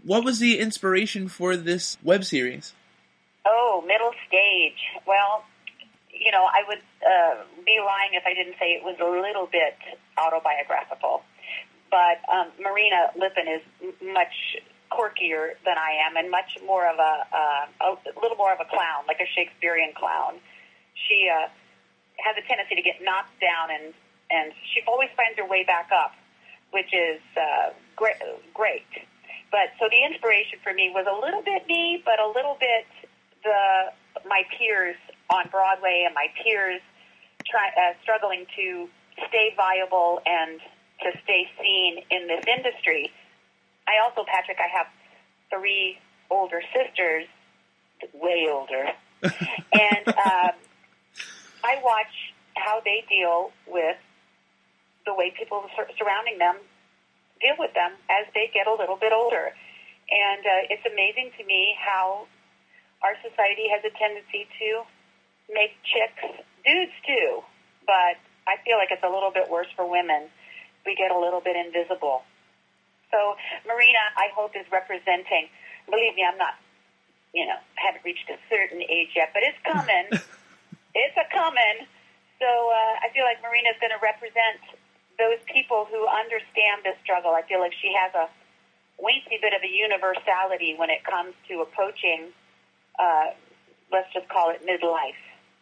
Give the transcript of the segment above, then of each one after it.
What was the inspiration for this web series? Oh, Middle Stage. Well, I would be lying if I didn't say it was a little bit autobiographical. But Marina Lippin is much quirkier than I am, and much more of a little more of a clown, like a Shakespearean clown. She has a tendency to get knocked down, and she always finds her way back up, which is great. But so the inspiration for me was a little bit me, but a little bit my peers on Broadway and my peers struggling to stay viable and to stay seen in this industry. I also, Patrick, I have 3 older sisters, way older, and I watch how they deal with the way people surrounding them deal with them as they get a little bit older. And it's amazing to me how our society has a tendency to make chicks dudes too, but I feel like it's a little bit worse for women. We get a little bit invisible. So Marina, I hope, is representing, believe me, I'm not, haven't reached a certain age yet, but it's coming. It's a coming. So I feel like Marina is going to represent those people who understand this struggle. I feel like she has a weensy bit of a universality when it comes to approaching, let's just call it midlife.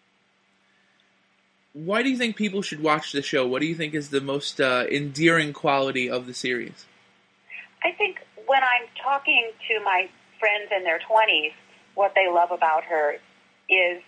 Why do you think people should watch the show? What do you think is the most endearing quality of the series? I think when I'm talking to my friends in their 20s, what they love about her is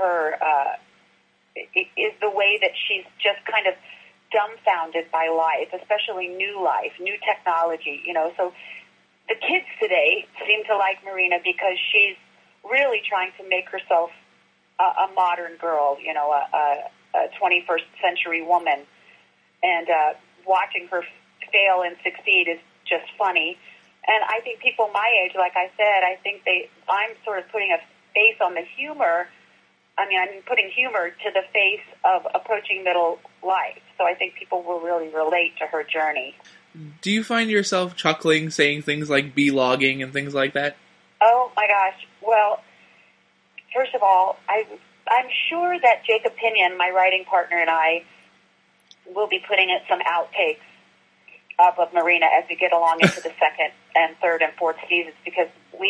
is the way that she's just kind of dumbfounded by life, especially new life, new technology. So the kids today seem to like Marina because she's really trying to make herself a modern girl, a 21st century woman, and watching her fail and succeed is just funny. And I think people my age, like I said, I'm sort of putting a face on the humor. I'm putting humor to the face of approaching middle life. So I think people will really relate to her journey. Do you find yourself chuckling, saying things like B-logging and things like that? Oh, my gosh. Well, first of all, I'm sure that Jacob Pinion, my writing partner, and I will be putting in some outtakes of Marina as we get along into the second and third and fourth seasons, because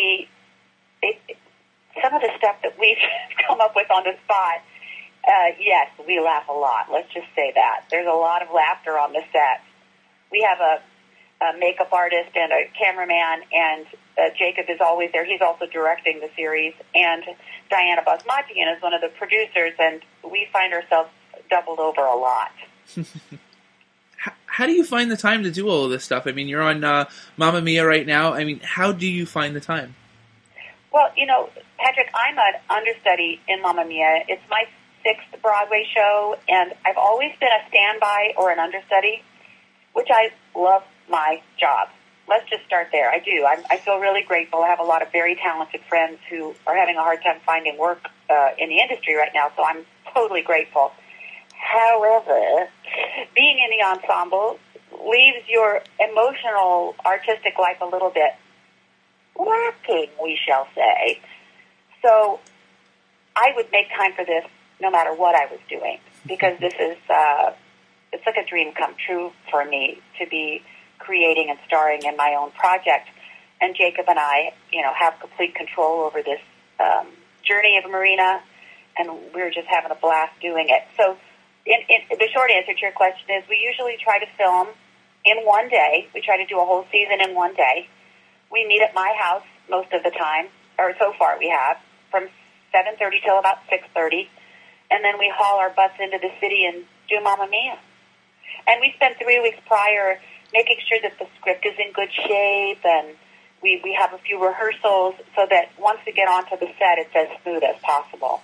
some of the stuff that we've come up with on the spot, yes, we laugh a lot. Let's just say that. There's a lot of laughter on the set. We have a makeup artist and a cameraman, and Jacob is always there. He's also directing the series, and Diana Basmatian is one of the producers, and we find ourselves doubled over a lot. How do you find the time to do all of this stuff? You're on Mamma Mia right now. How do you find the time? Well, Patrick, I'm an understudy in Mamma Mia. It's my 6th Broadway show, and I've always been a standby or an understudy, which I love my job. Let's just start there. I do. I feel really grateful. I have a lot of very talented friends who are having a hard time finding work in the industry right now, so I'm totally grateful. However, being in the ensemble leaves your emotional, artistic life a little bit lacking, we shall say. So I would make time for this no matter what I was doing, because this is it's like a dream come true for me to be creating and starring in my own project. And Jacob and I, have complete control over this journey of Marina, and we're just having a blast doing it. So the short answer to your question is we usually try to film in one day. We try to do a whole season in one day. We meet at my house most of the time, or so far we have, from 7:30 till about 6:30, and then we haul our butts into the city and do Mamma Mia. And we spend 3 weeks prior making sure that the script is in good shape, and we have a few rehearsals so that once we get onto the set, it's as smooth as possible.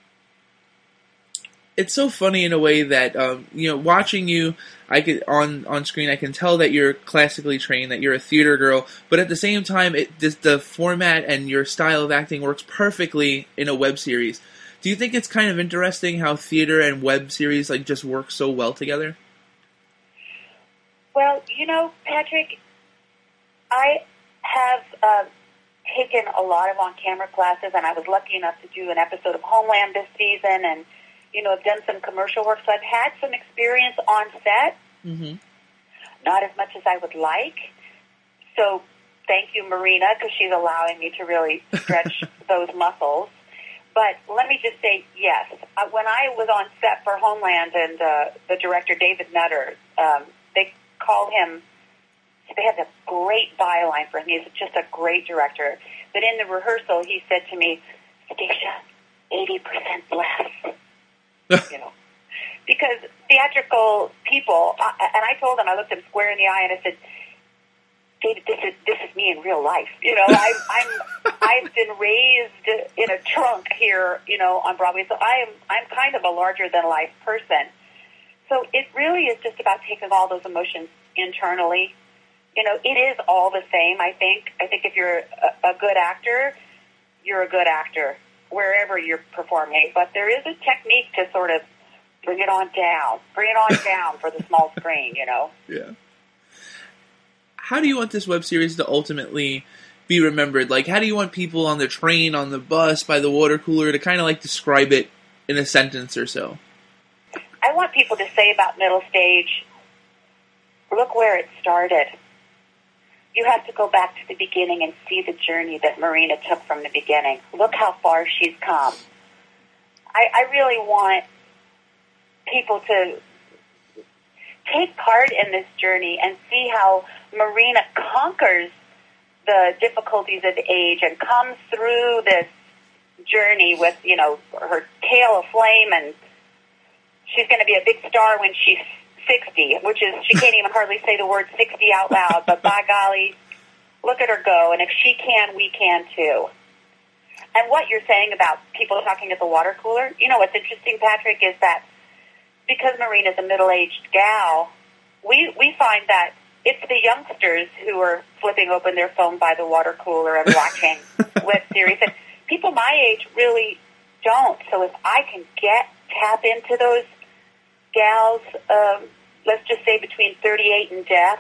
It's so funny in a way that, watching you, on screen, I can tell that you're classically trained, that you're a theater girl, but at the same time, the format and your style of acting works perfectly in a web series. Do you think it's kind of interesting how theater and web series just work so well together? Well, Patrick, have taken a lot of on-camera classes, and I was lucky enough to do an episode of Homeland this season, and, I've done some commercial work, so I've had some experience on set, not as much as I would like. So thank you, Marina, because she's allowing me to really stretch those muscles. But let me just say, yes, when I was on set for Homeland and the director, David Nutter, they call him, they had a great byline for him. He's just a great director. But in the rehearsal, he said to me, Stacia, 80% less. Because theatrical people, and I told him, I looked him square in the eye and I said, David, this is me in real life. I've been raised in a trunk here, on Broadway. So I'm kind of a larger than life person. So it really is just about taking all those emotions internally. It is all the same. I think if you're a good actor, you're a good actor wherever you're performing. But there is a technique to sort of bring it on down for the small screen. Yeah. How do you want this web series to ultimately be remembered? Like, how do you want people on the train, on the bus, by the water cooler to kind of like describe it in a sentence or so? I want people to say about Middle Stage, look where it started. You have to go back to the beginning and see the journey that Marina took from the beginning. Look how far she's come. I really want people to take part in this journey and see how Marina conquers the difficulties of age and comes through this journey with, her tail aflame, and she's going to be a big star when she's 60, which is, she can't even hardly say the word 60 out loud, but by golly, look at her go, and if she can, we can too. And what you're saying about people talking at the water cooler, what's interesting, Patrick, is that because Marina's a middle-aged gal, we find that it's the youngsters who are flipping open their phone by the water cooler and watching web series, and people my age really don't. So if I can tap into those gals, let's just say between 38 and death,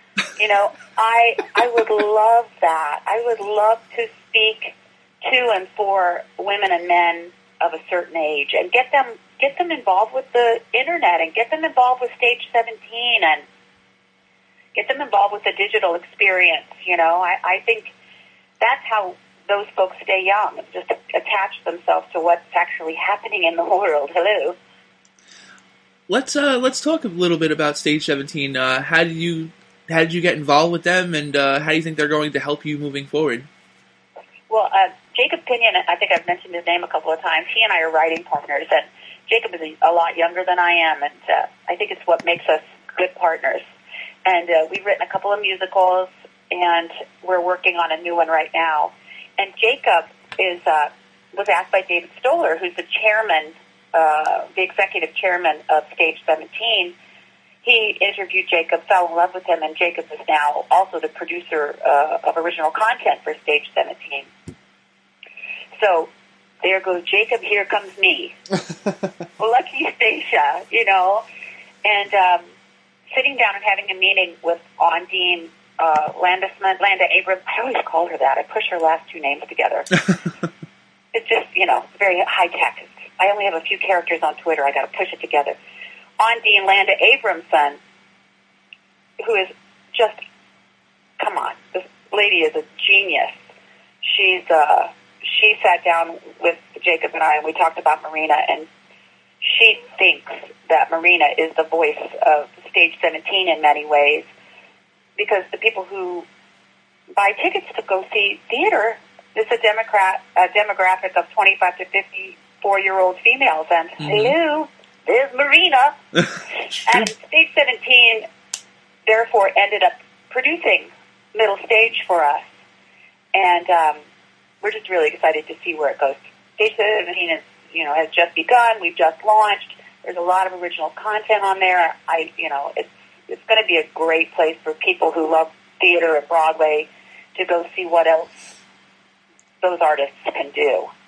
I would love that. I would love to speak to and for women and men of a certain age and get them involved with the internet and get them involved with Stage 17 and get them involved with the digital experience. I think that's how those folks stay young, just attach themselves to what's actually happening in the world. Hello. Let's talk a little bit about Stage 17. How did you get involved with them, and how do you think they're going to help you moving forward? Well, Jacob Pinion, I think I've mentioned his name a couple of times. He and I are writing partners, and Jacob is a lot younger than I am, and I think it's what makes us good partners. And we've written a couple of musicals, and we're working on a new one right now. And Jacob was asked by David Stoller, who's the chairman, the executive chairman of Stage 17. He interviewed Jacob, fell in love with him, and Jacob is now also the producer of original content for Stage 17. So there goes Jacob, here comes me. Lucky Stacia, and sitting down and having a meeting with Ondine Landa Abrams. I always call her that. I push her last two names together. It's just, very high tech. I only have a few characters on Twitter. I got to push it together. Ondine Landa Abramson, who is just, come on, this lady is a genius. She sat down with Jacob and I, and we talked about Marina, and she thinks that Marina is the voice of Stage 17 in many ways, because the people who buy tickets to go see theater is a demographic of 25 to 54-year-old females, and hello, there's Marina. And Stage 17, therefore, ended up producing Middle Stage for us, and we're just really excited to see where it goes. Stage 17 is, has just begun. We've just launched. There's a lot of original content on there. It's going to be a great place for people who love theater at Broadway to go see what else those artists can do.